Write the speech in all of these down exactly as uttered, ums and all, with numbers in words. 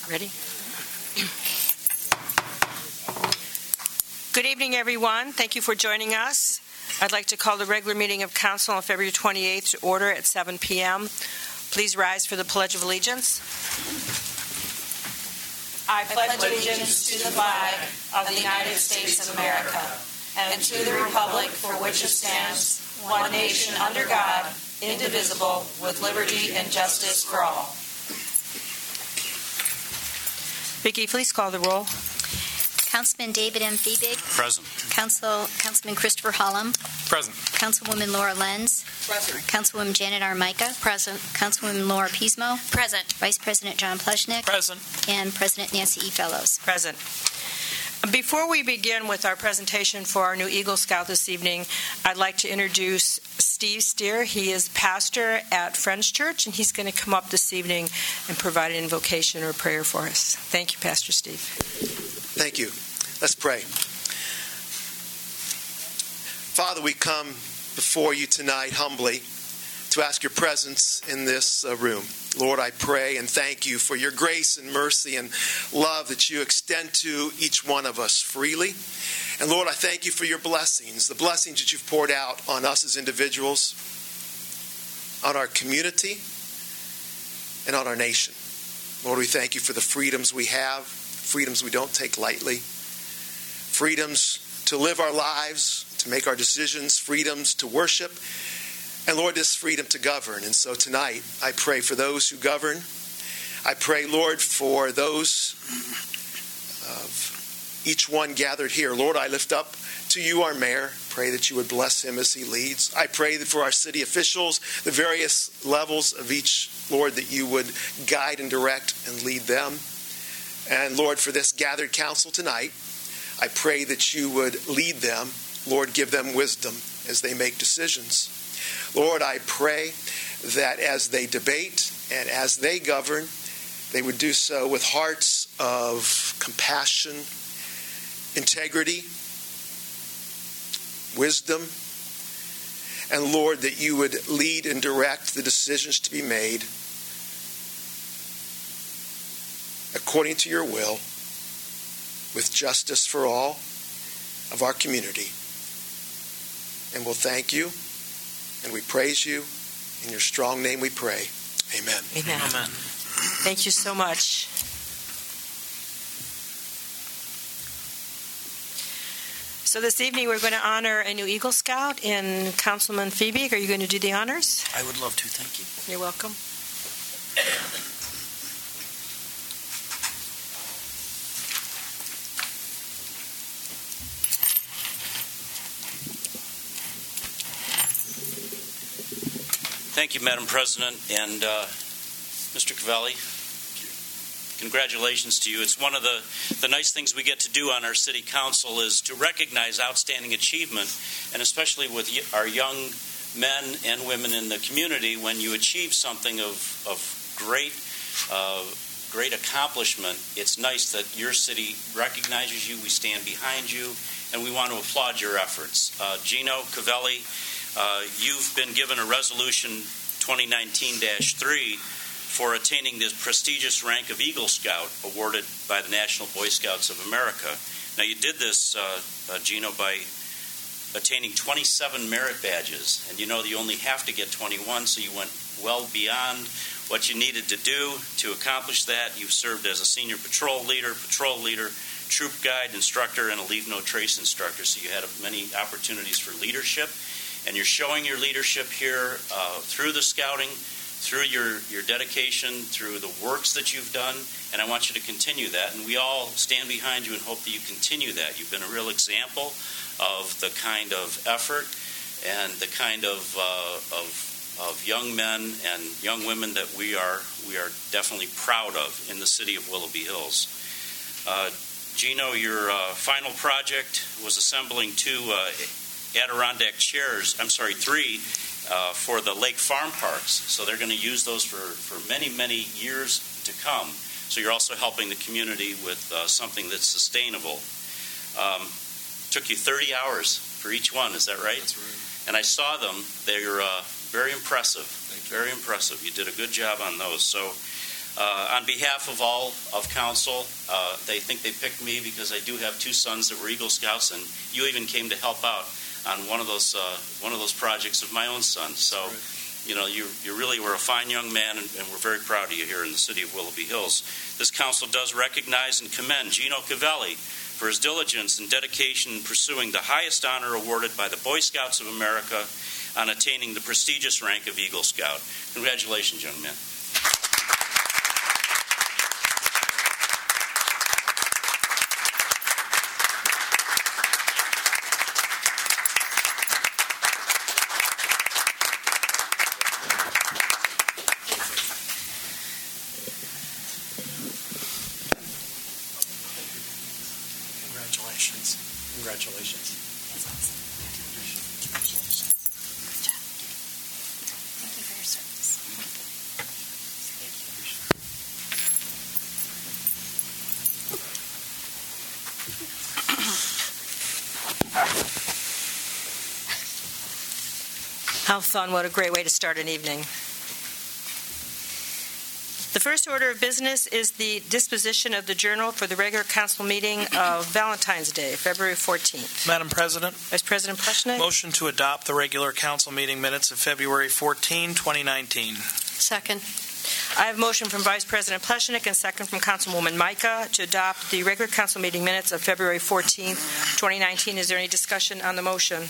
Ready? Good evening, everyone. Thank you for joining us. I'd like to call the regular meeting of Council on February twenty-eighth to order at seven p.m. Please rise for the Pledge of Allegiance. I pledge allegiance to the flag of the United States of America and to the republic for which it stands, one nation under God, indivisible, with liberty and justice for all. Vicki, please call the roll. Councilman David M. Fiebig. Present. Council, Councilman Christopher Hollum. Present. Councilwoman Laura Lenz. Present. Councilwoman Janet Armica. Present. Councilwoman Laura Pismo. Present. Vice President John Pleshnick. Present. And President Nancy E. Fellows. Present. Before we begin with our presentation for our new Eagle Scout this evening, I'd like to introduce Steve Steer. He is pastor at Friends Church, and he's going to come up this evening and provide an invocation or prayer for us. Thank you, Pastor Steve. Thank you. Let's pray. Father, we come before you tonight humbly to ask your presence in this uh, room. Lord, I pray and thank you for your grace and mercy and love that you extend to each one of us freely. And Lord, I thank you for your blessings, the blessings that you've poured out on us as individuals, on our community, and on our nation. Lord, we thank you for the freedoms we have, freedoms we don't take lightly, freedoms to live our lives, to make our decisions, freedoms to worship, and Lord, this freedom to govern. And so tonight, I pray for those who govern. I pray, Lord, for those of each one gathered here. Lord, I lift up to you our mayor. Pray that you would bless him as he leads. I pray that for our city officials, the various levels of each, Lord, that you would guide and direct and lead them. And Lord, for this gathered council tonight, I pray that you would lead them. Lord, give them wisdom as they make decisions. Lord, I pray that as they debate and as they govern, they would do so with hearts of compassion, integrity, wisdom, and Lord, that you would lead and direct the decisions to be made according to your will, with justice for all of our community. And we'll thank you. And we praise you. In your strong name we pray. Amen. Amen. Amen. Thank you so much. So this evening we're going to honor a new Eagle Scout in Councilman Fiebig. Are you going to do the honors? I would love to. Thank you. You're welcome. Thank you, Madam President, and uh, Mister Covelli, congratulations to you. It's one of the, the nice things we get to do on our city council is to recognize outstanding achievement, and especially with our young men and women in the community, when you achieve something of, of great uh, great accomplishment, it's nice that your city recognizes you, we stand behind you, and we want to applaud your efforts. Uh, Gino Covelli, Uh, you've been given a resolution twenty nineteen dash three for attaining this prestigious rank of Eagle Scout awarded by the National Boy Scouts of America. Now, you did this, uh, uh, Gino, by attaining twenty-seven merit badges. And you know you only have to get twenty-one, so you went well beyond what you needed to do to accomplish that. You've served as a senior patrol leader, patrol leader, troop guide, instructor, and a leave no trace instructor. So you had many opportunities for leadership. And you're showing your leadership here uh, through the scouting, through your, your dedication, through the works that you've done, and I want you to continue that. And we all stand behind you and hope that you continue that. You've been a real example of the kind of effort and the kind of uh, of, of young men and young women that we are we are definitely proud of in the city of Willoughby Hills. Uh, Gino, your uh, final project was assembling two Uh, Adirondack chairs, I'm sorry, three, uh, for the Lake Farm Parks. So they're going to use those for, for many, many years to come. So you're also helping the community with uh, something that's sustainable. Um, took you thirty hours for each one, is that right? That's right. And I saw them. They're uh, very impressive. Very impressive. You did a good job on those. So Uh, on behalf of all of council, uh, they think they picked me because I do have two sons that were Eagle Scouts, and you even came to help out on one of those uh, one of those projects of my own son. So, you know, you you really were a fine young man, and, and we're very proud of you here in the city of Willoughby Hills. This council does recognize and commend Gino Cavelli for his diligence and dedication in pursuing the highest honor awarded by the Boy Scouts of America on attaining the prestigious rank of Eagle Scout. Congratulations, young man. Congratulations. Congratulations. Good job. Thank you for your service. How fun. What a great way to start an evening. The first order of business is the disposition of the journal for the regular council meeting of Valentine's Day, February fourteenth. Madam President, Vice President Pleshnik. motion to adopt the regular council meeting minutes of February fourteenth, twenty nineteen. Second. I have a motion from Vice President Pleshnik and second from Councilwoman Micah to adopt the regular council meeting minutes of February fourteenth, twenty nineteen. Is there any discussion on the motion?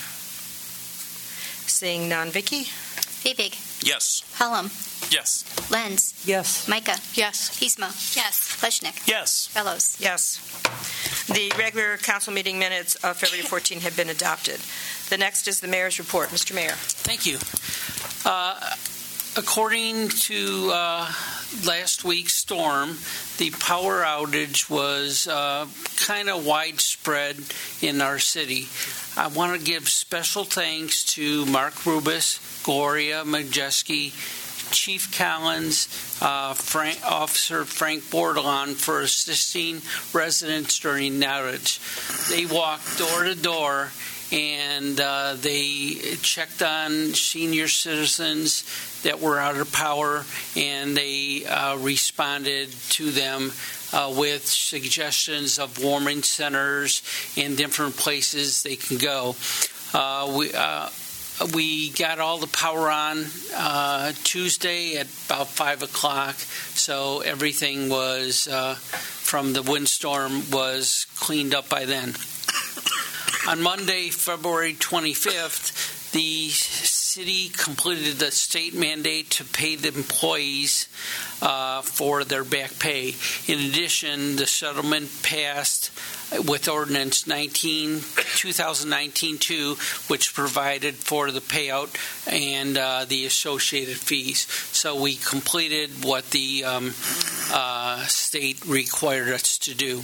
Seeing none. Vicki? Febig. Yes. Hallam. Yes. Lenz. Yes. Micah. Yes. Pismo. Yes. Pleshnik. Yes. Fellows. Yes. The regular council meeting minutes of February fourteenth have been adopted. The next is the mayor's report. Mister Mayor. Thank you. Uh, according to uh, last week's storm, the power outage was uh, kind of widespread in our city. I want to give special thanks to Mark Rubis, Gloria Majeski, Chief Collins, uh, Frank, Officer Frank Bordelon for assisting residents during the outage. They walked door to door and uh, they checked on senior citizens that were out of power, and they uh, responded to them uh, with suggestions of warming centers and different places they can go. Uh, we uh, we got all the power on uh, Tuesday at about five o'clock, so everything was uh, from the windstorm was cleaned up by then. On Monday, February twenty-fifth, the city completed the state mandate to pay the employees uh, for their back pay. In addition, the settlement passed with Ordinance nineteen, twenty nineteen two, which provided for the payout and uh, the associated fees. So we completed what the um, uh, state required us to do.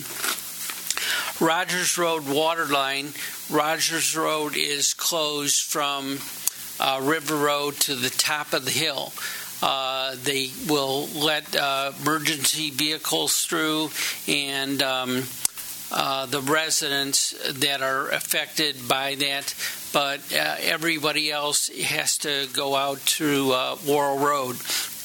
Rogers Road water line. Rogers Road is closed from uh, River Road to the top of the hill. Uh, they will let uh, emergency vehicles through, and um, uh, the residents that are affected by that, but uh, everybody else has to go out through uh, Worrell Road.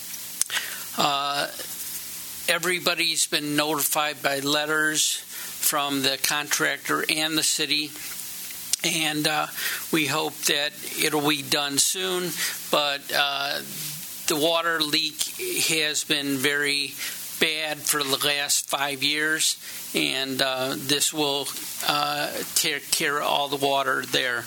Uh, everybody's been notified by letters from the contractor and the city, and uh, we hope that it'll be done soon, but uh, the water leak has been very bad for the last five years, and uh, this will uh, take care of all the water there.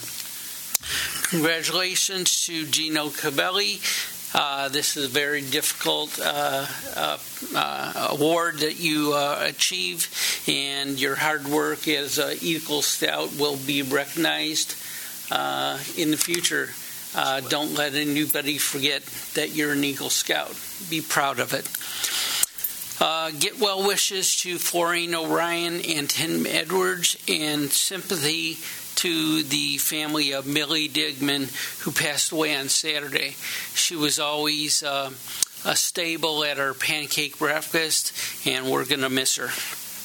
Congratulations to Gino Cavelli. Uh, this is a very difficult uh, uh, uh, award that you uh, achieve, and your hard work as an Eagle Scout will be recognized uh, in the future. Uh, don't let anybody forget that you're an Eagle Scout. Be proud of it. Uh, get well wishes to Florine O'Ryan and Tim Edwards, and sympathy to the family of Millie Digman, who passed away on Saturday. She was always uh, a stable at our pancake breakfast, and we're going to miss her.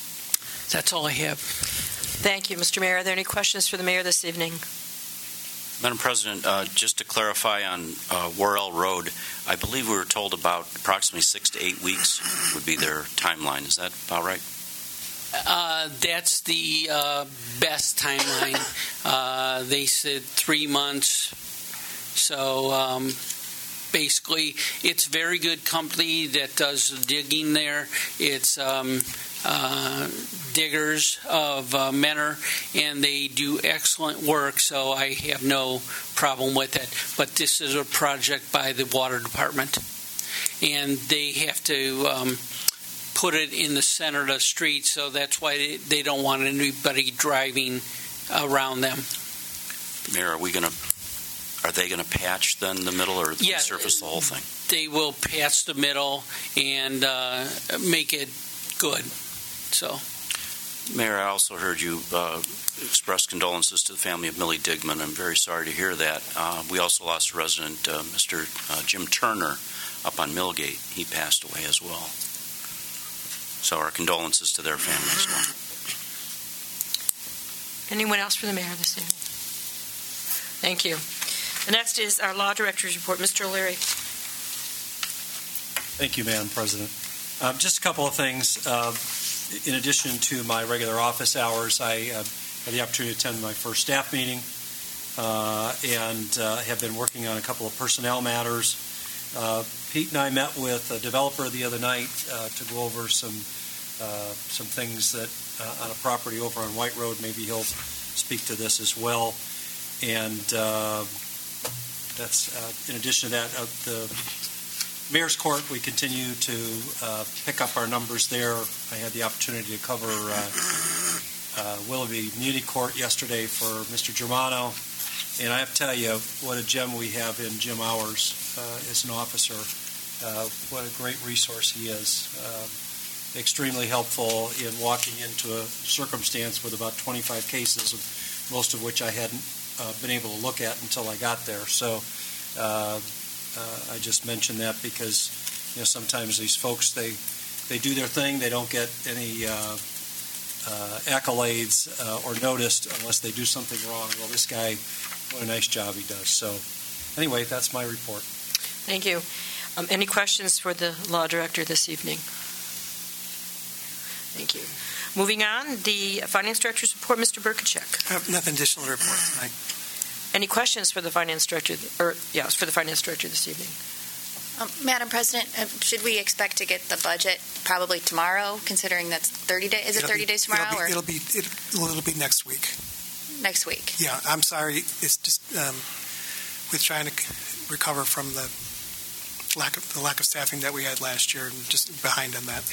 That's all I have. Thank you, Mister Mayor. Are there any questions for the mayor this evening? Madam President, uh, just to clarify on uh, Worrell Road, I believe we were told about approximately six to eight weeks would be their timeline. Is that about right? Uh, that's the uh, best timeline. Uh, they said three months. So um, basically, it's a very good company that does the digging there. It's um, uh, diggers of uh, Mentor, and they do excellent work, so I have no problem with it. But this is a project by the Water Department, and they have to um, put it in the center of the street, so that's why they, they don't want anybody driving around them. Mayor, are we going to? Are they going to patch then the middle, or Yeah, surface the whole thing? They will patch the middle and uh, make it good. So, Mayor, I also heard you uh, express condolences to the family of Millie Digman. I'm very sorry to hear that. Uh, we also lost a resident, uh, Mister Uh, Jim Turner, up on Millgate. He passed away as well. So our condolences to their family as well. Anyone else for the mayor this evening? Thank you. The next is our law director's report. Mister O'Leary. Thank you, Madam President. Um, just a couple of things. Uh, in addition to my regular office hours, I uh, had the opportunity to attend my first staff meeting uh, and uh, have been working on a couple of personnel matters. Uh, Pete and I met with a developer the other night uh, to go over some uh, some things that uh, on a property over on White Road. Maybe he'll speak to this as well. And uh, that's uh, in addition to that, uh, the Mayor's Court, we continue to uh, pick up our numbers there. I had the opportunity to cover uh, uh, Willoughby Community Court yesterday for Mister Germano, and I have to tell you what a gem we have in Jim Hours uh, as an officer. Uh, what a great resource he is. Uh, extremely helpful in walking into a circumstance with about twenty-five cases, most of which I hadn't uh, been able to look at until I got there. So. Uh, Uh, I just mention that because, you know, sometimes these folks, they they do their thing. They don't get any uh, uh, accolades uh, or noticed unless they do something wrong. Well, this guy, what a nice job he does. So anyway, that's my report. Thank you. Um, any questions for the law director this evening? Thank you. Moving on, the finance director's report, Mister Burkachek. I have nothing additional to report tonight. Any questions for the finance director, or yes, for the finance director this evening? Um, Madam President, uh, should we expect to get the budget probably tomorrow, considering that's thirty days? Is it It'll thirty be, days tomorrow? It'll or be, it'll be, it'll, it'll be next week. Next week. Yeah, I'm sorry. It's just um, with trying to recover from the lack of the lack of staffing that we had last year, and just behind on that.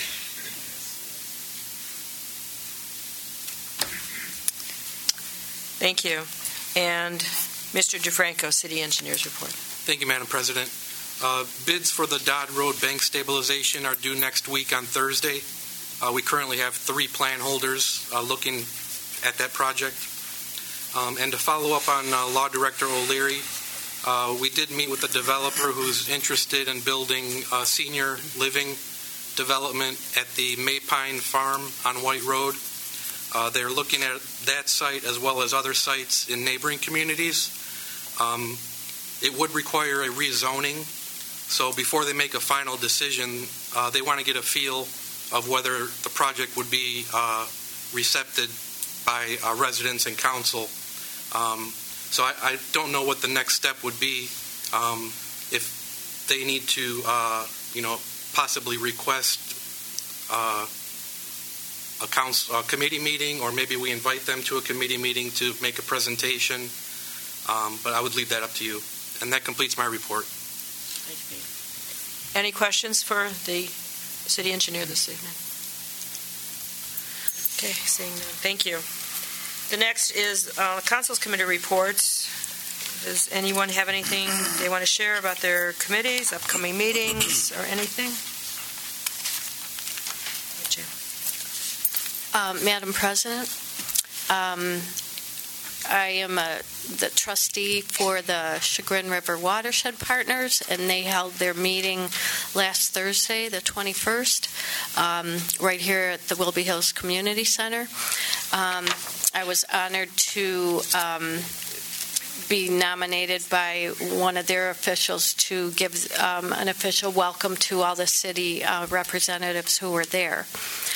Thank you. And Mister DeFranco, City Engineer's report. Thank you, Madam President. Uh, bids for the Dodd Road bank stabilization are due next week on Thursday. Uh, we currently have three plan holders uh, looking at that project. Um, and to follow up on uh, Law Director O'Leary, uh, we did meet with a developer who's interested in building a senior living development at the Maypine Farm on White Road. Uh, they're looking at that site as well as other sites in neighboring communities. Um, it would require a rezoning, so before they make a final decision, uh, they want to get a feel of whether the project would be uh, recepted by uh, residents and council. Um, so I, I don't know what the next step would be. Um, if they need to, uh, you know, possibly request uh, a council a committee meeting, or maybe we invite them to a committee meeting to make a presentation. Um, but I would leave that up to you. And that completes my report. Any questions for the city engineer this evening? Okay, seeing none. Thank you. The next is uh, council's committee reports. Does anyone have anything they want to share about their committees, upcoming meetings, or anything? Um, Madam President, um, I am a, the trustee for the Chagrin River Watershed Partners, and they held their meeting last Thursday, the twenty-first, um, right here at the Willoughby Hills Community Center. Um, I was honored to um, be nominated by one of their officials to give um, an official welcome to all the city uh, representatives who were there.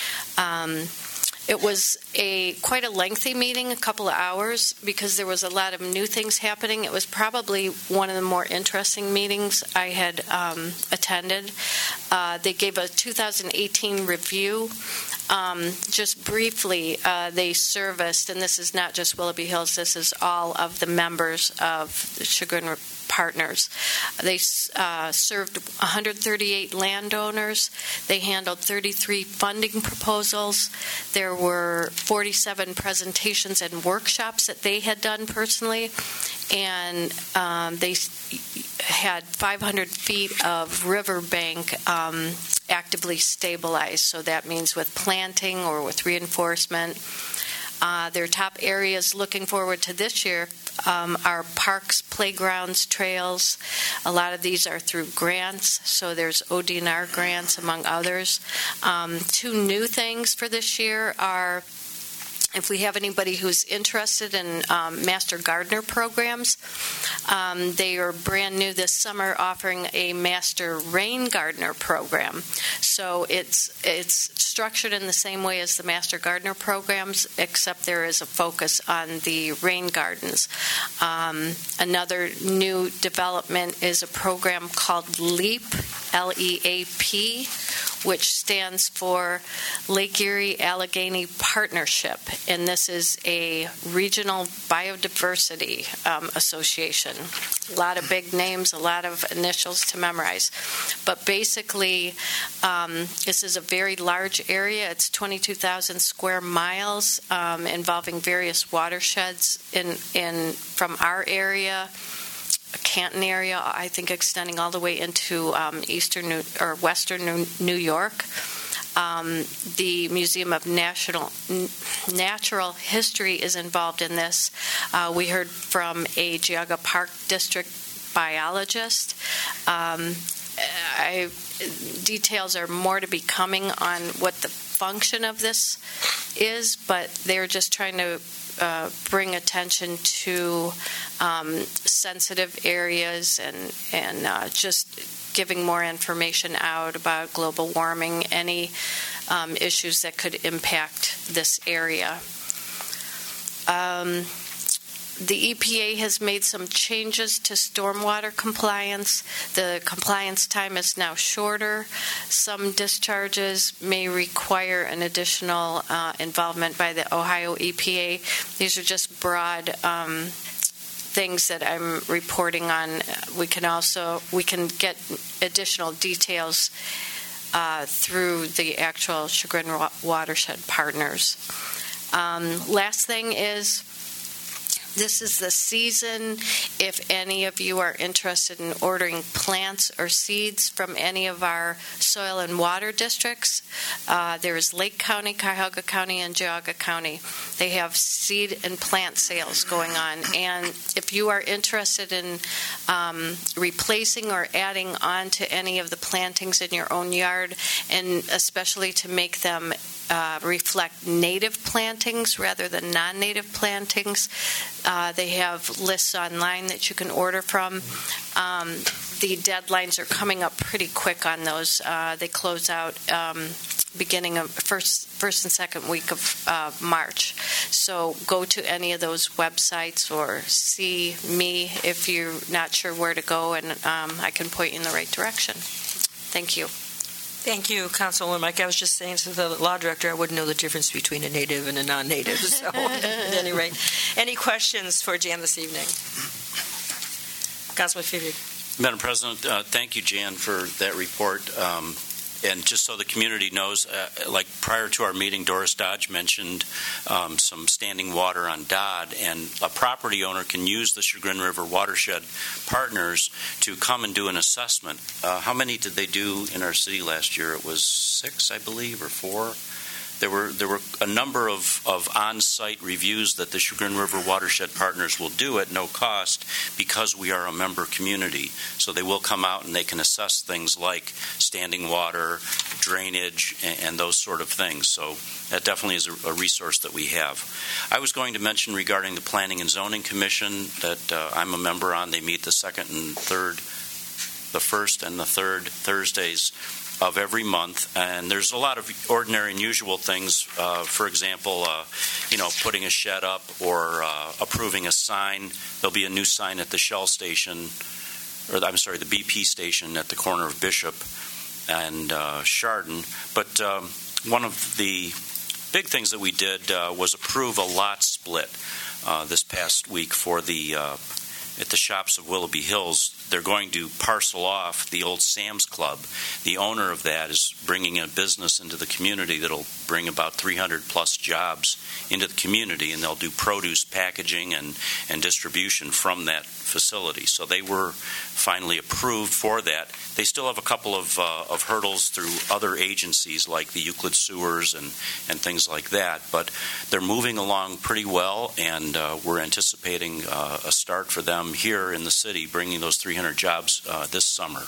Um, It was a quite a lengthy meeting, a couple of hours, because there was a lot of new things happening. It was probably one of the more interesting meetings I had um, attended. Uh, they gave a two thousand eighteen review. Um, just briefly, uh, they serviced, and this is not just Willoughby Hills, this is all of the members of the Chagrin Partners. They uh, served one hundred thirty-eight landowners. They handled thirty-three funding proposals. There were forty-seven presentations and workshops that they had done personally, and um, they had five hundred feet of riverbank um, actively stabilized. So that means with planting or with reinforcement. Uh, their top areas looking forward to this year um, are parks, playgrounds, trails. A lot of these are through grants, so there's O D N R grants among others. Um, two new things for this year are, if we have anybody who's interested in um, Master Gardener programs, um, they are brand new this summer offering a Master Rain Gardener program. So it's it's structured in the same way as the Master Gardener programs, except there is a focus on the rain gardens. Um, another new development is a program called LEAP, L E A P, which stands for Lake Erie Allegheny Partnership, and this is a regional biodiversity um, association. A lot of big names, a lot of initials to memorize. But basically, um, this is a very large area. It's twenty-two thousand square miles, um, involving various watersheds in, in from our area, Canton area, I think extending all the way into um, eastern New, or western New, New York. Um, the Museum of National Natural History is involved in this. Uh, we heard from a Geauga Park District biologist. Um, I, details are more to be coming on what the function of this is, but they're just trying to Uh, bring attention to um, sensitive areas and and uh, just giving more information out about global warming, any um, issues that could impact this area. Um, The E P A has made some changes to stormwater compliance. The compliance time is now shorter. Some discharges may require an additional uh, involvement by the Ohio E P A. These are just broad um, things that I'm reporting on. We can also we can get additional details uh, through the actual Chagrin Watershed Partners. Um, last thing is, this is the season. If any of you are interested in ordering plants or seeds from any of our soil and water districts, uh, there is Lake County, Cuyahoga County, and Geauga County. They have seed and plant sales going on. And if you are interested in um, replacing or adding on to any of the plantings in your own yard, and especially to make them Uh, reflect native plantings rather than non-native plantings. Uh, they have lists online that you can order from. Um, the deadlines are coming up pretty quick on those. Uh, they close out um, beginning of first first and second week of uh, March. So go to any of those websites or see me if you're not sure where to go, and um, I can point you in the right direction. Thank you. Thank you, Councilwoman Mike. I was just saying to the law director I wouldn't know the difference between a native and a non-native. So, at any rate, any questions for Jan this evening? Councilman Fiebig. Madam President, uh, thank you, Jan, for that report. Um, and just so the community knows, uh, like prior to our meeting, Doris Dodge mentioned um, some standing water on Dodd, and a property owner can use the Chagrin River Watershed Partners to come and do an assessment. Uh, how many did they do in our city last year? It was six, I believe, or four. there were there were a number of, of on-site reviews that the Chagrin River Watershed Partners will do at no cost because we are a member community. So they will come out and they can assess things like standing water, drainage, and, and those sort of things. So that definitely is a, a resource that we have. I was going to mention regarding the Planning and Zoning Commission that uh, I'm a member on. They meet the second and third, the first and the third Thursdays of every month, and there's a lot of ordinary and usual things. Uh, for example, uh, you know, putting a shed up or uh, approving a sign. There'll be a new sign at the Shell station, or I'm sorry, the B P station at the corner of Bishop and uh, Chardon. But um, one of the big things that we did uh, was approve a lot split uh, this past week for the uh, at the shops of Willoughby Hills. They're going to parcel off the old Sam's Club. The owner of that is bringing a business into the community that'll bring about three hundred plus jobs into the community, and they'll do produce packaging and, and distribution from that facility. So they were finally approved for that. They still have a couple of, uh, of hurdles through other agencies like the Euclid Sewers and, and things like that, but they're moving along pretty well, and uh, we're anticipating uh, a start for them here in the city, bringing those three hundred jobs uh, this summer.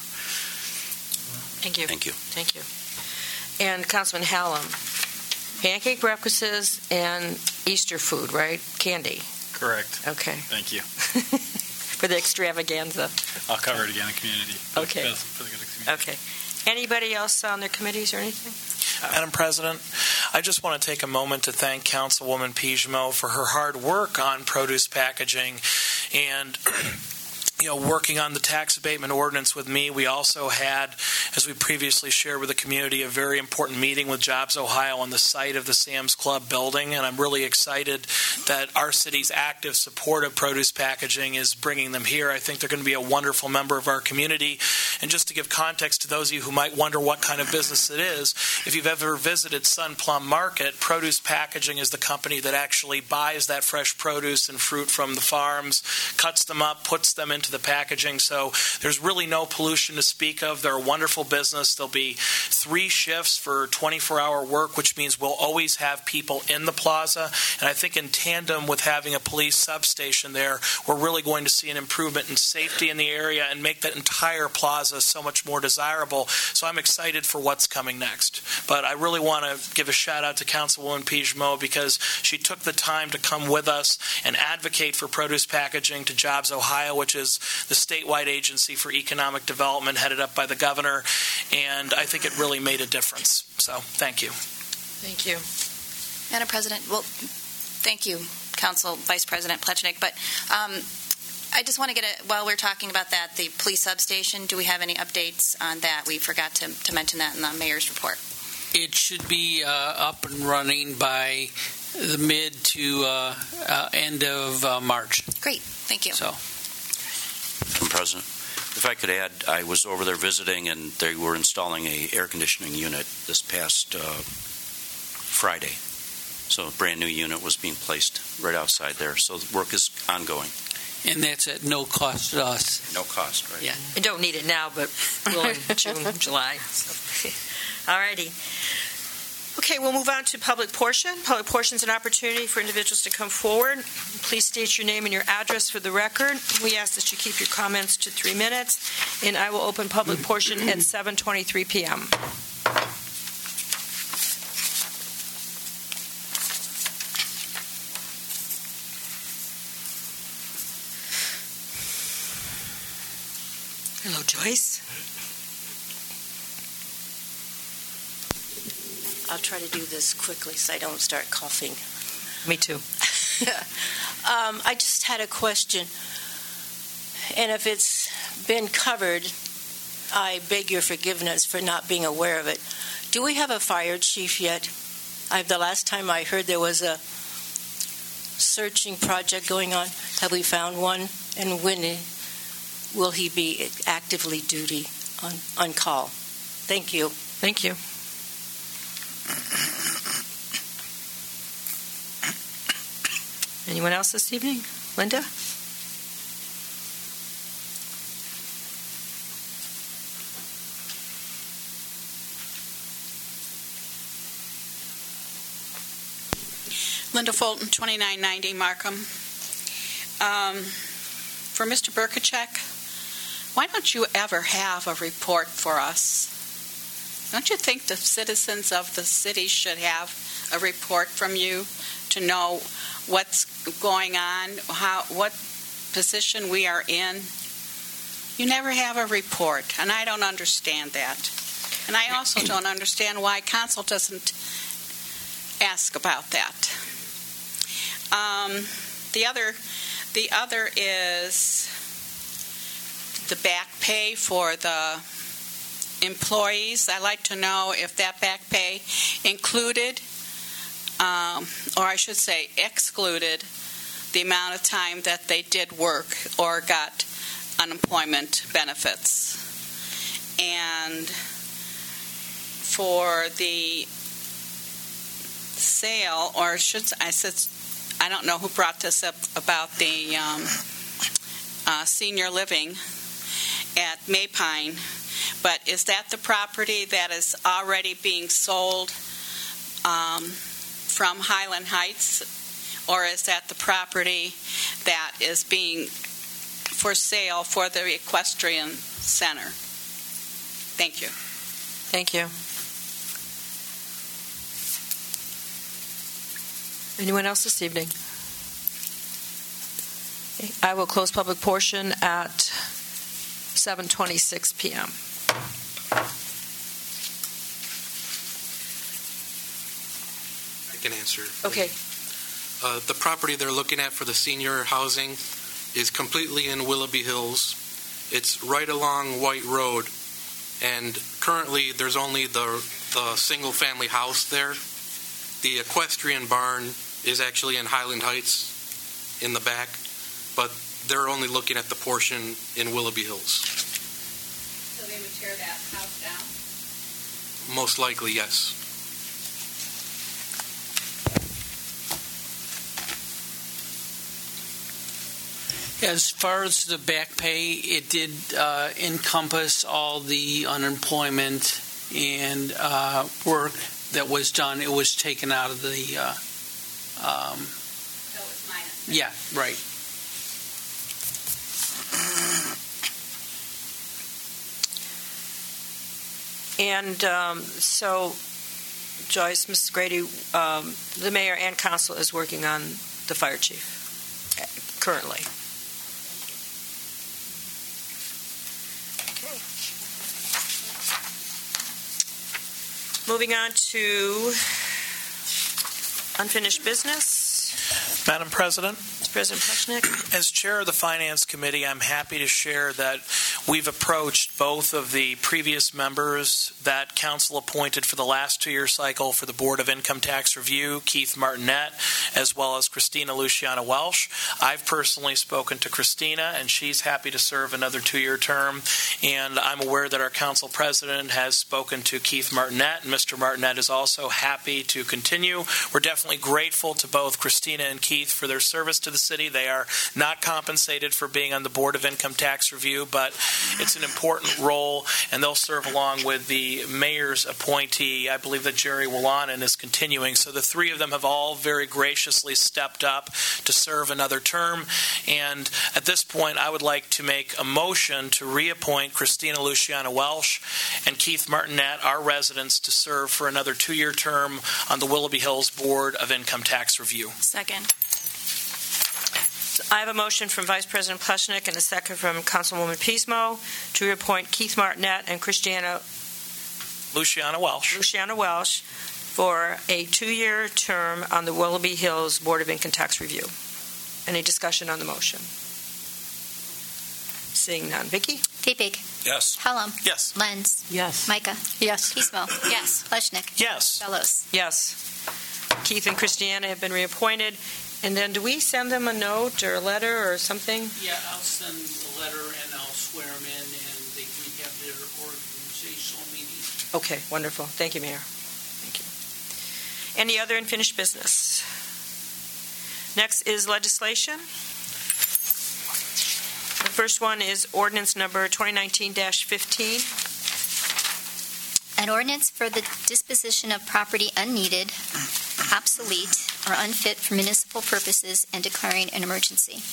Thank you. Thank you. Thank you. And Councilman Hallam, pancake breakfasts and Easter food, right? Candy. Correct. Okay. Thank you. For the extravaganza. I'll cover it again in community. Okay. For, for the good of community. Okay. Anybody else on their committees or anything? Madam President, I just want to take a moment to thank Councilwoman Pijmo for her hard work on produce packaging and you know, working on the tax abatement ordinance with me. We also had, as we previously shared with the community, a very important meeting with Jobs Ohio on the site of the Sam's Club building, and I'm really excited that our city's active support of produce packaging is bringing them here. I think they're going to be a wonderful member of our community. And just to give context to those of you who might wonder what kind of business it is, if you've ever visited Sun Plum Market, Produce Packaging is the company that actually buys that fresh produce and fruit from the farms, cuts them up, puts them into the packaging. So there's really no pollution to speak of. They're a wonderful business. There'll be three shifts for twenty-four hour work, which means we'll always have people in the plaza. And I think in tandem with having a police substation there, we're really going to see an improvement in safety in the area and make that entire plaza so much more desirable. So I'm excited for what's coming next. But I really want to give a shout out to Councilwoman Pijmo because she took the time to come with us and advocate for produce packaging to Jobs Ohio, which is the statewide agency for economic development headed up by the governor, and I think it really made a difference. So, thank you. Thank you. Madam President, well, thank you, Council Vice President Plechnik, but um, I just want to get a, while we're talking about that, the police substation, do we have any updates on that? We forgot to, to mention that in the mayor's report. It should be uh, up and running by the mid to uh, uh, end of uh, March. Great, thank you. So, Madam President, if I could add, I was over there visiting, and they were installing a air conditioning unit this past uh, Friday. So a brand new unit was being placed right outside there. So the work is ongoing. And that's at no cost to us. No cost, right? Yeah, you don't need it now, but we'll in June, July. So. All righty. Okay, we'll move on to public portion. Public portion is an opportunity for individuals to come forward. Please state your name and your address for the record. We ask that you keep your comments to three minutes, and I will open public portion at seven twenty-three p.m. Hello, Joyce. I'll try to do this quickly so I don't start coughing. Me too. um, I just had a question, and if it's been covered, I beg your forgiveness for not being aware of it. Do we have a fire chief yet? I, the last time I heard there was a searching project going on. Have we found one? And when will he be actively duty on, on call? Thank you. Thank you. Anyone else this evening? Linda? Linda Fulton, twenty-nine ninety Markham. Um, for Mister Burkacek, why don't you ever have a report for us? Don't you think the citizens of the city should have a report from you to know what's going on, how, what position we are in? You never have a report, and I don't understand that. And I also don't understand why council doesn't ask about that. Um, the other, the other is the back pay for the employees. I'd like to know if that back pay included, um, or I should say excluded, the amount of time that they did work or got unemployment benefits. And for the sale, or should I said, I don't know who brought this up about the um, uh, senior living at Maypine, but is that the property that is already being sold um, from Highland Heights, or is that the property that is being for sale for the equestrian center? Thank you. Thank you. Anyone else this evening? I will close public portion at seven twenty-six p.m. I can answer. Okay. Uh, the property they're looking at for the senior housing is completely in Willoughby Hills. It's right along White Road, and currently there's only the, the single-family house there. The equestrian barn is actually in Highland Heights in the back, but they're only looking at the portion in Willoughby Hills. So they would tear that house down? Most likely, yes. As far as the back pay, it did uh, encompass all the unemployment and uh, work that was done. It was taken out of the. Uh, um, So it's minus. yeah, right. And um, so, Joyce, Missus Grady, um, the mayor and council is working on the fire chief uh, currently. Okay. Moving on to unfinished business. Madam President? President Plechnik. As chair of the Finance Committee, I'm happy to share that we've approached both of the previous members that council appointed for the last two-year cycle for the Board of Income Tax Review, Keith Martinette, as well as Christina Luciana Welsh. I've personally spoken to Christina, and she's happy to serve another two-year term. And I'm aware that our council president has spoken to Keith Martinette, and Mister Martinette is also happy to continue. We're definitely grateful to both Christina and Keith for their service to the city. They are not compensated for being on the Board of Income Tax Review, but it's an important role, and they'll serve along with the mayor's appointee. I believe that Jerry Willanen is continuing. So the three of them have all very graciously stepped up to serve another term. And at this point, I would like to make a motion to reappoint Christina Luciana Welsh and Keith Martinette, our residents, to serve for another two-year term on the Willoughby Hills Board of Income Tax Review. Second. I have a motion from Vice President Plechnik and a second from Councilwoman Pismo to reappoint Keith Martinette and Christiana Luciana Welsh. Luciana Welsh for a two-year term on the Willoughby Hills Board of Income Tax Review. Any discussion on the motion? Seeing none. Vicki? Fiebig. Yes. Hallam. Yes. Lenz. Yes. Micah. Yes. Pismo. Yes. Plechnik. Yes. Bellows. Yes. Keith and Christiana have been reappointed. And then do we send them a note or a letter or something? Yeah, I'll send a letter and I'll swear them in, and they can have their organizational meeting. Okay, wonderful. Thank you, Mayor. Thank you. Any other unfinished business? Next is legislation. The first one is ordinance number twenty nineteen dash fifteen. An ordinance for the disposition of property unneeded, obsolete, are unfit for municipal purposes and declaring an emergency.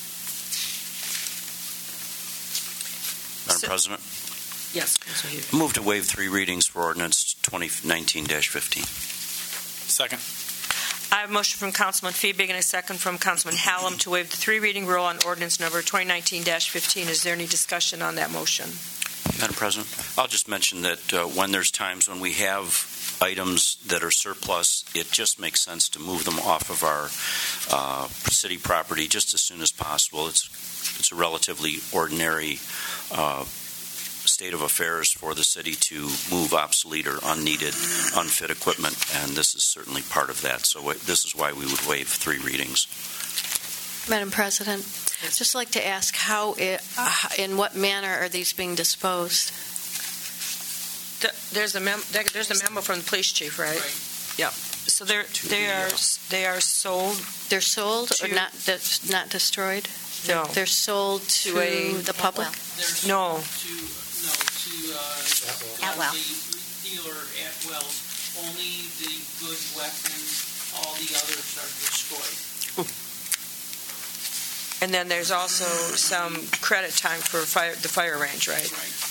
Madam So- President, Yes, Councilor Hughes. move to waive three readings for ordinance twenty nineteen dash fifteen. Second. I have a motion from Councilman Feebig and a second from Councilman Hallam to waive the three-reading rule on ordinance number twenty nineteen dash fifteen. Is there any discussion on that motion? Madam President, I'll just mention that uh, when there's times when we have items that are surplus, it just makes sense to move them off of our uh, city property just as soon as possible. It's it's a relatively ordinary uh, state of affairs for the city to move obsolete or unneeded, unfit equipment, and this is certainly part of that. So uh, this is why we would waive three readings. Madam President, I'd just like to ask how, it, uh, in what manner are these being disposed? Th- There's a mem- there- there's a memo from the police chief, right? Yep. So they're, they are, they are sold, They're sold or To- not, dis- not destroyed? no, They're sold to a- the public? There's no, to, no, to, uh, Atwell. the dealer at Wells, only the good weapons, all the others are destroyed. and then there's also some credit time for fire, the fire range, right?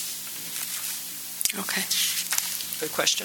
Okay. Good question.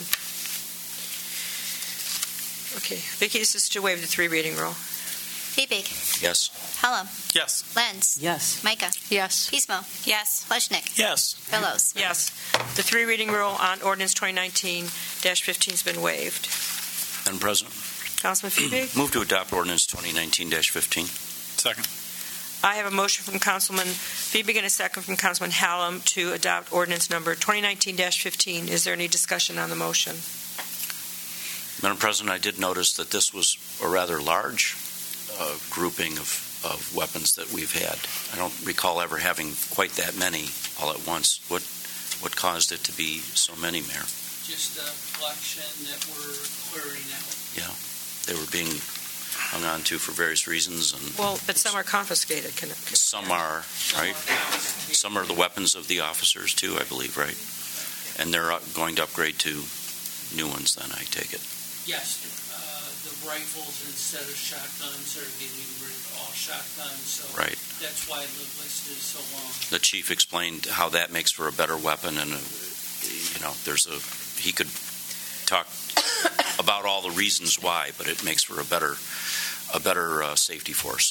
Okay, Vicki, this is to waive the three-reading rule. Feebig. Yes. Hallam. Yes. Lenz. Yes. Micah. Yes. Pismo. Yes. Pleshnik. Yes. Fellows. Yes, the three-reading rule on ordinance twenty nineteen dash fifteen has been waived. Madam President, Councilman Feebig? move to adopt ordinance twenty nineteen dash fifteen. Second. I have a motion from Councilman Feebig and a second from Councilman Hallam to adopt ordinance number twenty nineteen dash fifteen. Is there any discussion on the motion? Madam President, I did notice that this was a rather large uh, grouping of, of weapons that we've had. I don't recall ever having quite that many all at once. What what caused it to be so many, Mayor? Just a collection that we're clearing out. Yeah, they were being hung on to for various reasons, and Well, but some are confiscated. Can it- some are, right? Some are the weapons of the officers, too, I believe, right? And they're uh, going to upgrade to new ones, then, I take it. Yes, uh, the rifles instead of shotguns are getting rid of all shotguns, so Right. that's why the list is so long. The chief explained how that makes for a better weapon, and, uh, you know, there's a, he could talk about all the reasons why, but it makes for a better, a better uh, safety force.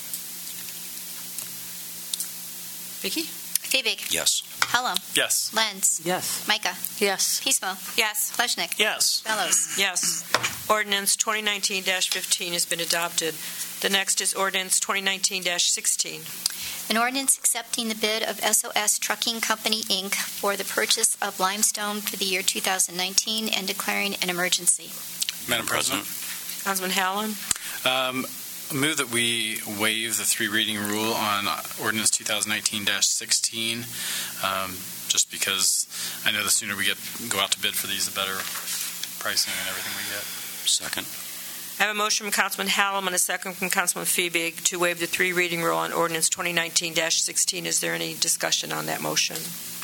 Vicki? Feebig. Yes. Hallam. Yes. Lenz. Yes. Micah. Yes. Pismo. Yes. Pleshnik. Yes. Fellows. Yes. Ordinance twenty nineteen dash fifteen has been adopted. The next is ordinance twenty nineteen dash sixteen. An ordinance accepting the bid of S O S Trucking Company, Incorporated for the purchase of limestone for the year two thousand nineteen and declaring an emergency. Madam President, Councilman Hallam? um, move that we waive the three reading rule on ordinance twenty nineteen dash sixteen, um, just because I know the sooner we get go out to bid for these, the better pricing and everything we get. Second. I have a motion from Councilman Hallam and a second from Councilman Feebig to waive the three-reading rule on ordinance twenty nineteen dash sixteen. Is there any discussion on that motion?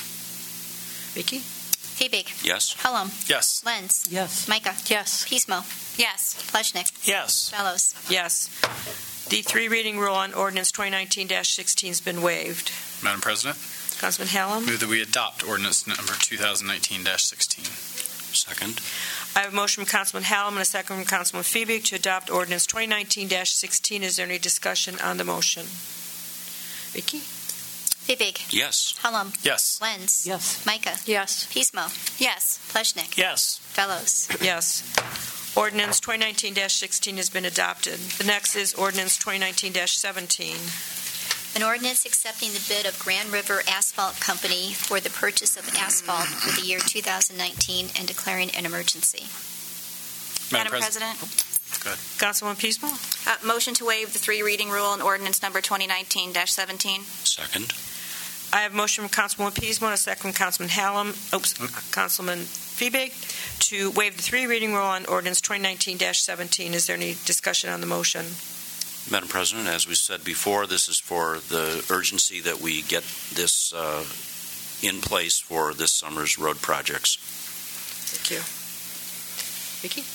Vicki? Feebig. Yes. Hallam. Yes. Lenz. Yes. Micah. Yes. Pismo. Yes. Pleshnik. Yes. Fellows. Yes. The three-reading rule on ordinance twenty nineteen dash sixteen has been waived. Madam President, Councilman Hallam? move that we adopt ordinance number twenty nineteen dash sixteen. Second. I have a motion from Councilman Hallam and a second from Councilman Feebig to adopt ordinance twenty nineteen dash sixteen. Is there any discussion on the motion? Vicki? Feebig. Yes. Hallam. Yes. Lenz. Yes. Micah. Yes. Pismo. Yes. Pleshnik. Yes. Fellows. Yes. Ordinance twenty nineteen dash sixteen has been adopted. The next is ordinance twenty nineteen dash seventeen. An ordinance accepting the bid of Grand River Asphalt Company for the purchase of asphalt for the year two thousand nineteen and declaring an emergency. Madam President, Go ahead. Councilwoman Pismo? uh, motion to waive the three reading rule on ordinance number twenty nineteen dash seventeen. Second. I have a motion from Councilwoman Pismo and a second from Councilman Hallam, oops, Councilman Feebig, to waive the three reading rule on ordinance twenty nineteen dash seventeen. Is there any discussion on the motion? Madam President, as we said before, this is for the urgency that we get this uh, in place for this summer's road projects. Thank you. Vicki?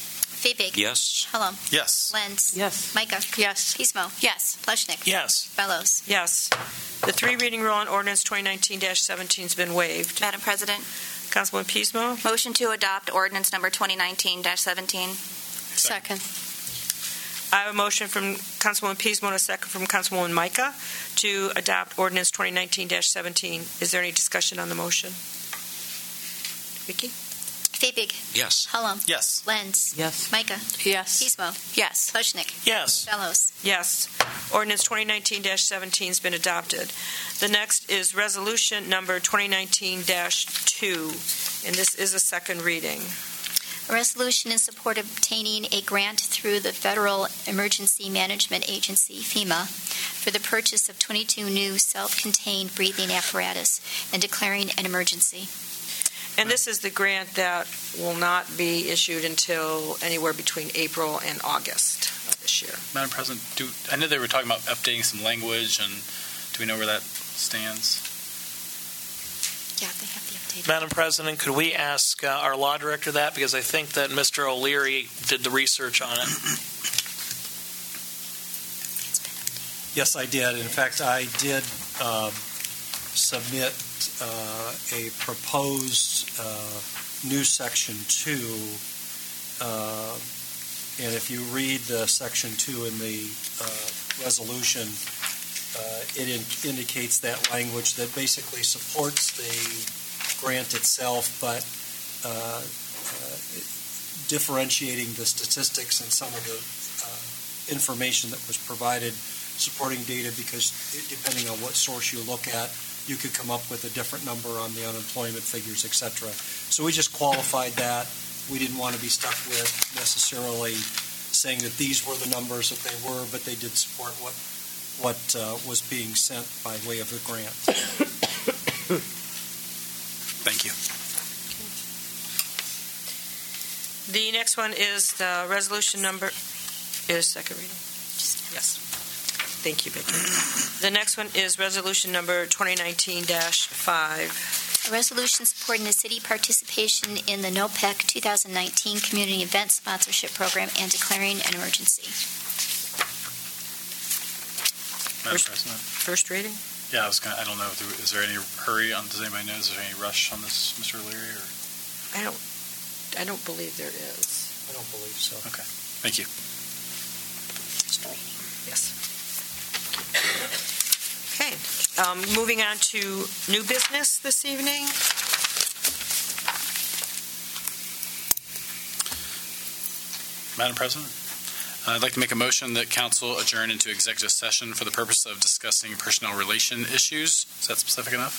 Fabig. Yes. Hullum. Yes. Lenz. Yes. Micah. Yes. Pismo. Yes. Pleshnik. Yes. Fellows. Yes. The three reading rule on ordinance twenty nineteen dash seventeen has been waived. Madam President, Councilwoman Pismo. motion to adopt ordinance number twenty nineteen dash seventeen. Second. I have a motion from Councilwoman Pismo and a second from Councilwoman Micah to adopt ordinance twenty nineteen dash seventeen. Is there any discussion on the motion? Vicky? Fabig. Yes. Hullum. Yes. Lenz. Yes. Micah. Yes. Pismo. Yes. Pleshnik. Yes. Fellows. Yes. Ordinance twenty nineteen dash seventeen has been adopted. The next is resolution number twenty nineteen dash two, and this is a second reading. A resolution in support of obtaining a grant through the Federal Emergency Management Agency, FEMA, for the purchase of twenty-two new self-contained breathing apparatus and declaring an emergency. And this is the grant that will not be issued until anywhere between April and August of this year. Madam President, do I know they were talking about updating some language, and do we know where that stands? Yeah, they have the updated. Madam President, could we ask uh, our law director that? Because I think that Mister O'Leary did the research on it. Yes, I did. In fact, I did uh, submit uh, a proposed uh, new section two, uh, and if you read the section two in the uh, resolution, uh, it in- indicates that language that basically supports the grant itself, but uh, uh, differentiating the statistics and some of the uh, information that was provided, supporting data, because depending on what source you look at, you could come up with a different number on the unemployment figures, et cetera. So we just qualified that. We didn't want to be stuck with necessarily saying that these were the numbers that they were, but they did support what what uh, was being sent by way of the grant. Thank you. The next one is the resolution number, is second reading? Yes. Thank you, Vicki. The next one is resolution number twenty nineteen dash five. A resolution supporting the city participation in the NOPEC two thousand nineteen Community Event Sponsorship Program and declaring an emergency. Madam First- President. First reading? Yeah, I was gonna, I don't know. do- Is there any hurry on? Does anybody know? Is there any rush on this, Mister O'Leary? Or I don't, I don't believe there is. I don't believe so. okay, thank you. Yes. Okay. Um, moving on to new business this evening. Madam President, I'd like to make a motion that council adjourn into executive session for the purpose of discussing personnel relation issues. Is that specific enough?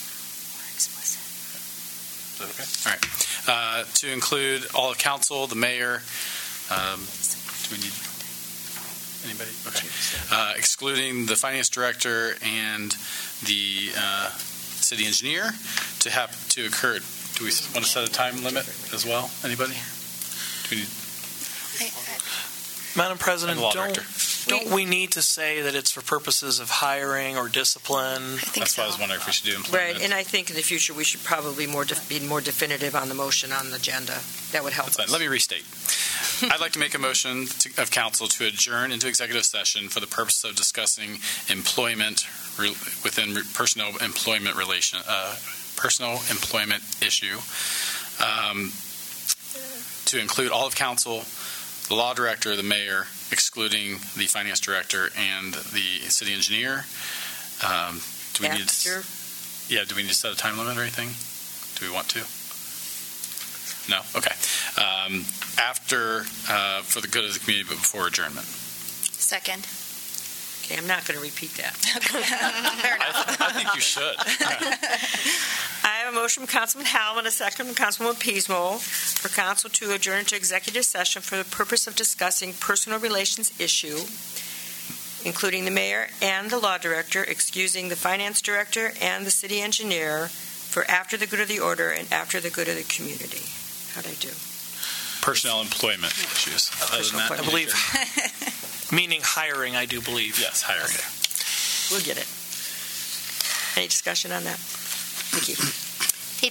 Is that okay? All right. Uh, to include all of council, the mayor. Um, do we need anybody? Okay. Uh, excluding the finance director and the uh, city engineer to have to occur. Do we want to set a time limit as well? Anybody? Do we need? Madam President, And the law don't, director. don't we need to say that it's for purposes of hiring or discipline? I think That's so. why I was wondering if we should do employment. Right, and I think in the future we should probably more def- be more definitive on the motion on the agenda. That would help That's us. fine. Let me restate. I'd like to make a motion to, of council to adjourn into executive session for the purpose of discussing employment re, within re, personnel employment relation, uh, personal employment issue, um, to include all of council, the law director, the mayor, excluding the finance director and the city engineer. Um, do we need After, to? Yeah. Do we need to set a time limit or anything? Do we want to? No? Okay. Um, after, uh, for the good of the community, but before adjournment. Second. okay, I'm not going to repeat that. Fair enough. I, I think you should. I have a motion from Councilman Howell and a second from Councilwoman Pismo for council to adjourn to executive session for the purpose of discussing personal relations issue, including the mayor and the law director, excusing the finance director and the city engineer for after the good of the order and after the good of the community. How'd I do? Personnel employment issues. Other than that, I believe, meaning hiring, I do believe. yes, hiring. Okay. We'll get it. Any discussion on that? Vicki? Fabig.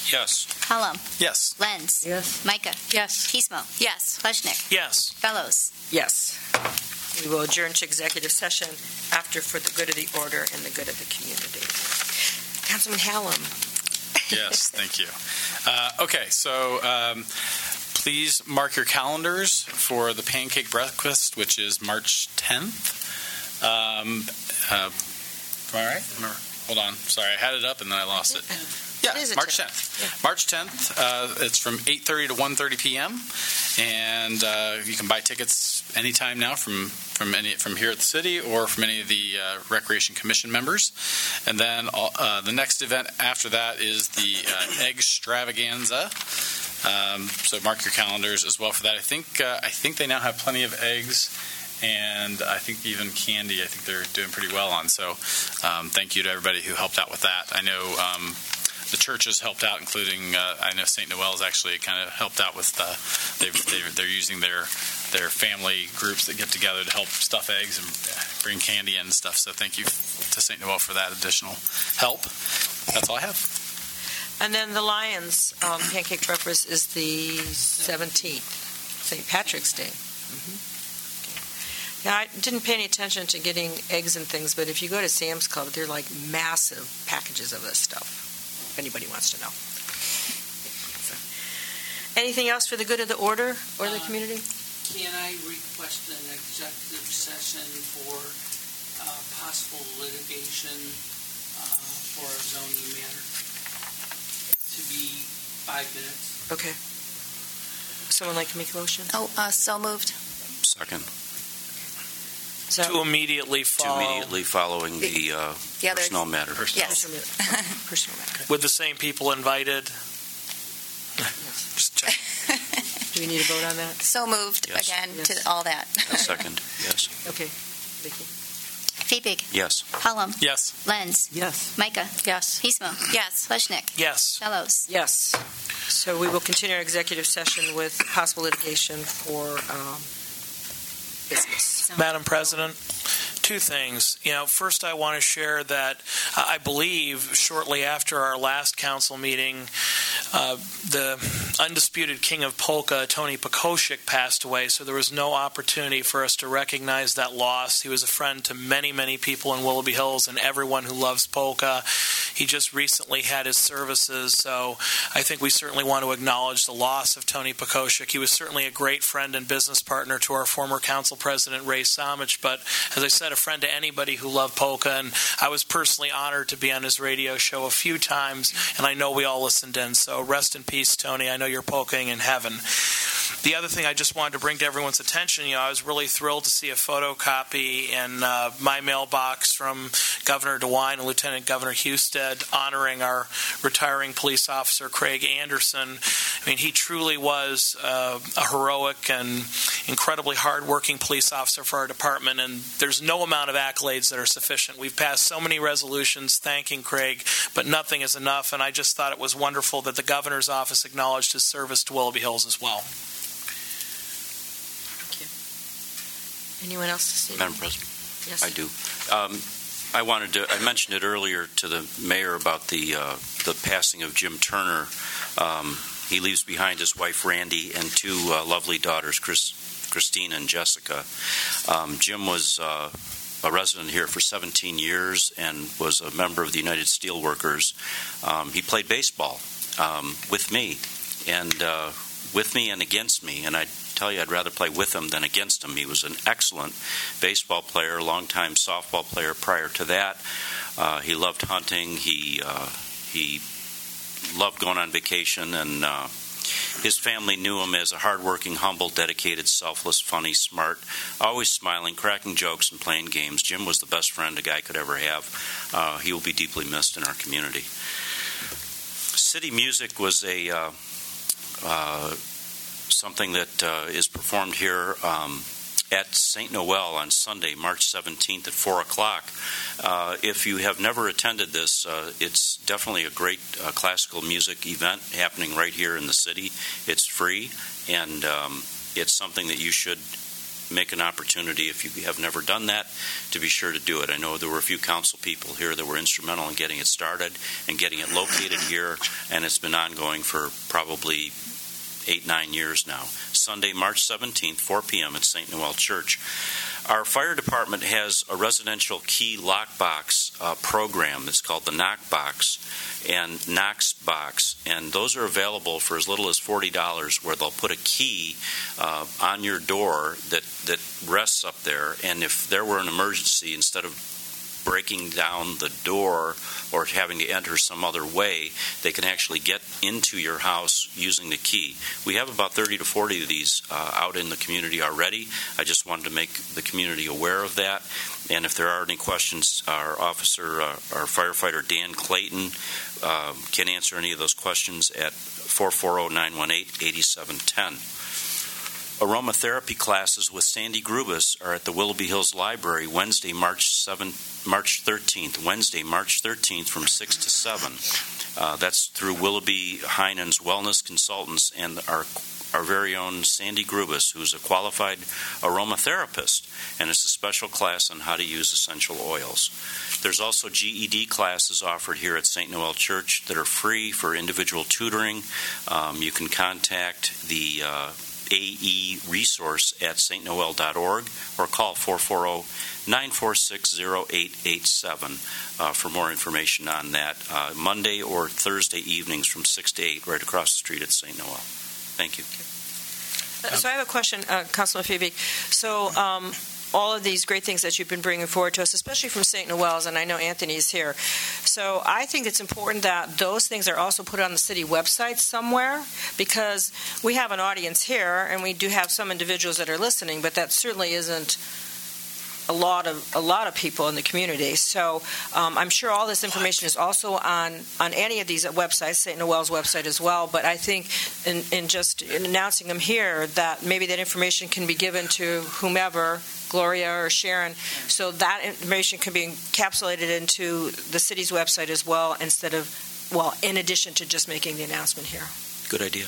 Yes. Hallam. Yes. Lenz. Yes. Micah. Yes. Pismo. Yes. Pleshnik. Yes. Fellows. Yes. We will adjourn to executive session after for the good of the order and the good of the community. Councilman Hallam. Yes, thank you. Uh, okay, so um, please mark your calendars for the pancake breakfast, which is March tenth. Um, uh, am I right? Remember, hold on. Sorry, I had it up and then I lost it. Yeah, It is a March tenth. tenth. March tenth. Uh, it's from eight thirty to one thirty p.m. And uh, you can buy tickets anytime now from from any from here at the city or from any of the uh, Recreation Commission members. And then uh, the next event after that is the uh, Egg Extravaganza. Um, so mark your calendars as well for that. I think uh, I think they now have plenty of eggs. And I think even candy, I think they're doing pretty well on. So um, thank you to everybody who helped out with that. I know um, the churches helped out, including uh, I know Saint Noel's actually kind of helped out with the, they've, they've, they're using their their family groups that get together to help stuff eggs and bring candy in and stuff. So thank you to Saint Noel for that additional help. That's all I have. And then the Lions um, pancake breakfast is the seventeenth, Saint Patrick's Day. Mm-hmm. Now, I didn't pay any attention to getting eggs and things, but if you go to Sam's Club, they're like massive packages of this stuff, if anybody wants to know. So, anything else for the good of the order or the Uh, community? Can I request an executive session for uh, possible litigation uh, for a zoning matter to be five minutes? Okay. Someone like to make a motion? Oh, uh, so moved. Second. So, To immediately To follow immediately following the uh, The other- personnel matter. Yes. personal matter. with the same people invited. Just check. Do we need a vote on that? So moved Yes. again Yes. to all that. A second, yes. Okay. Vicki? Fiebig. Yes. Hallam. Yes. Lenz. Yes. Micah. Yes. Pismo. Yes. Pleshnik. Yes. Fellows. Yes. So we will continue our executive session with possible litigation for um, business. Madam President, two things. You know, first I want to share that uh, I believe shortly after our last council meeting, uh, the undisputed king of polka, Tony Pekoshik, passed away, so there was no opportunity for us to recognize that loss. He was a friend to many, many people in Willoughby Hills and everyone who loves polka. He just recently had his services, so I think we certainly want to acknowledge the loss of Tony Pekoshik. He was certainly a great friend and business partner to our former council president, Ray Samich, but as I said, a friend to anybody who loved polka, and I was personally honored to be on his radio show a few times, and I know we all listened in, so rest in peace, Tony. I know you're polkaing in heaven. The other thing I just wanted to bring to everyone's attention, you know, I was really thrilled to see a photocopy in uh, my mailbox from Governor DeWine and Lieutenant Governor Husted honoring our retiring police officer, Craig Anderson. I mean, he truly was uh, a heroic and incredibly hardworking police officer for our department, and there's no amount of accolades that are sufficient. We've passed so many resolutions thanking Craig, but nothing is enough, and I just thought it was wonderful that the governor's office acknowledged his service to Willoughby Hills as well. Anyone else to say? Madam President? Yes. I do. Um, I wanted to. I mentioned it earlier to the mayor about the uh, the passing of Jim Turner. Um, he leaves behind his wife Randy and two uh, lovely daughters, Chris, Christine and Jessica. Um, Jim was uh, a resident here for seventeen years and was a member of the United Steelworkers. Um, he played baseball um, with me, and uh, with me and against me, and I. tell you, I'd rather play with him than against him. He was an excellent baseball player, longtime softball player prior to that. Uh, he loved hunting. He uh, he loved going on vacation, and uh, his family knew him as a hardworking, humble, dedicated, selfless, funny, smart, always smiling, cracking jokes, and playing games. Jim was the best friend a guy could ever have. Uh, he will be deeply missed in our community. City music was a uh, uh, something that uh, is performed here um, at Saint Noel on Sunday, March seventeenth at four o'clock. Uh, if you have never attended this, uh, it's definitely a great uh, classical music event happening right here in the city. It's free, and um, it's something that you should make an opportunity, if you have never done that, to be sure to do it. I know there were a few council people here that were instrumental in getting it started and getting it located here, and it's been ongoing for probably eight, nine years now. Sunday, March seventeenth, four p.m. at Saint Noel Church. Our fire department has a residential key lockbox uh, program that's called the Knock Box and Knox Box, and those are available for as little as forty dollars, where they'll put a key uh, on your door that, that rests up there, and if there were an emergency, instead of breaking down the door or having to enter some other way, they can actually get into your house using the key. We have about thirty to forty of these uh, out in the community already. I just wanted to make the community aware of that. And if there are any questions, our officer, uh, our firefighter Dan Clayton, uh, can answer any of those questions at four four zero, nine one eight, eight seven one zero. Aromatherapy classes with Sandy Grubus are at the Willoughby Hills Library Wednesday, March seventh, March thirteenth. Wednesday, March thirteenth from six to seven. Uh, that's through Willoughby Heinen's Wellness Consultants and our our very own Sandy Grubus, who's a qualified aromatherapist, and it's a special class on how to use essential oils. There's also G E D classes offered here at Saint Noel Church that are free for individual tutoring. Um, you can contact the uh, A E resource at s t noel dot org or call four four zero, nine four six, zero eight eight seven uh, for more information on that. Uh, Monday or Thursday evenings from six to eight right across the street at Saint Noel. Thank you. So I have a question, uh, Councilman Phoebe. So um, all of these great things that you've been bringing forward to us, especially from Saint Noel's, and I know Anthony's here. So I think it's important that those things are also put on the city website somewhere, because we have an audience here, and we do have some individuals that are listening, but that certainly isn't a lot of a lot of people in the community. So um, I'm sure all this information is also on, on any of these websites, Saint Noel's website as well. But I think in, in just in announcing them here, that maybe that information can be given to whomever, Gloria or Sharon, so that information can be encapsulated into the city's website as well, instead of, well, in addition to just making the announcement here. Good idea.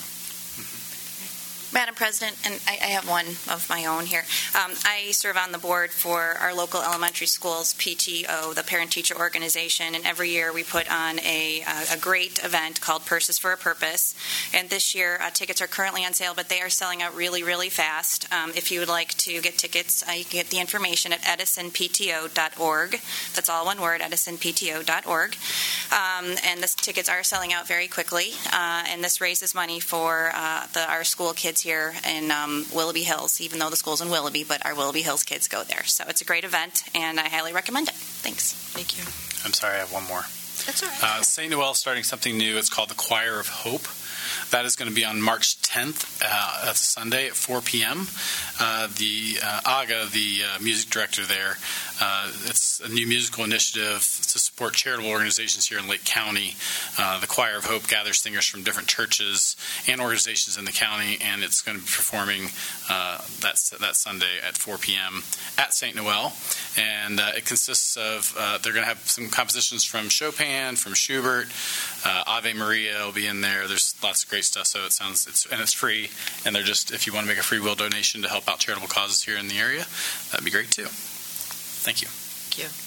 Madam President, and I, I have one of my own here. Um, I serve on the board for our local elementary schools P T O, the parent-teacher organization, and every year we put on a, a great event called Purses for a Purpose. And this year, uh, tickets are currently on sale, but they are selling out really, really fast. Um, if you would like to get tickets, uh, you can get the information at edison p t o dot org. That's all one word, edison p t o dot org. Um, and the tickets are selling out very quickly, uh, and this raises money for uh, the, our school kids here in um, Willoughby Hills, even though the school's in Willoughby, but our Willoughby Hills kids go there. So it's a great event, and I highly recommend it. Thanks. Thank you. I'm sorry, I have one more. That's all right. Uh, Saint Noel starting something new. It's called the Choir of Hope. That is going to be on March tenth, uh, that's Sunday at four p.m. Uh, the uh, Aga, the uh, music director there, uh, it's a new musical initiative to support charitable organizations here in Lake County. Uh, the Choir of Hope gathers singers from different churches and organizations in the county, and it's going to be performing uh, that, that Sunday at four p.m. at Saint Noel. And uh, it consists of, uh, they're going to have some compositions from Chopin, from Schubert, uh, Ave Maria will be in there. There's lots of great stuff, so it sounds, it's and it's free, and they're just, if you want to make a free will donation to help out charitable causes here in the area, that'd be great too. Thank you. Thank you.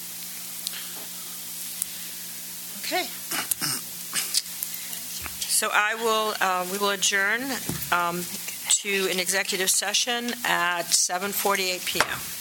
Okay. So I will, uh, we will adjourn um, to an executive session at seven forty-eight p.m.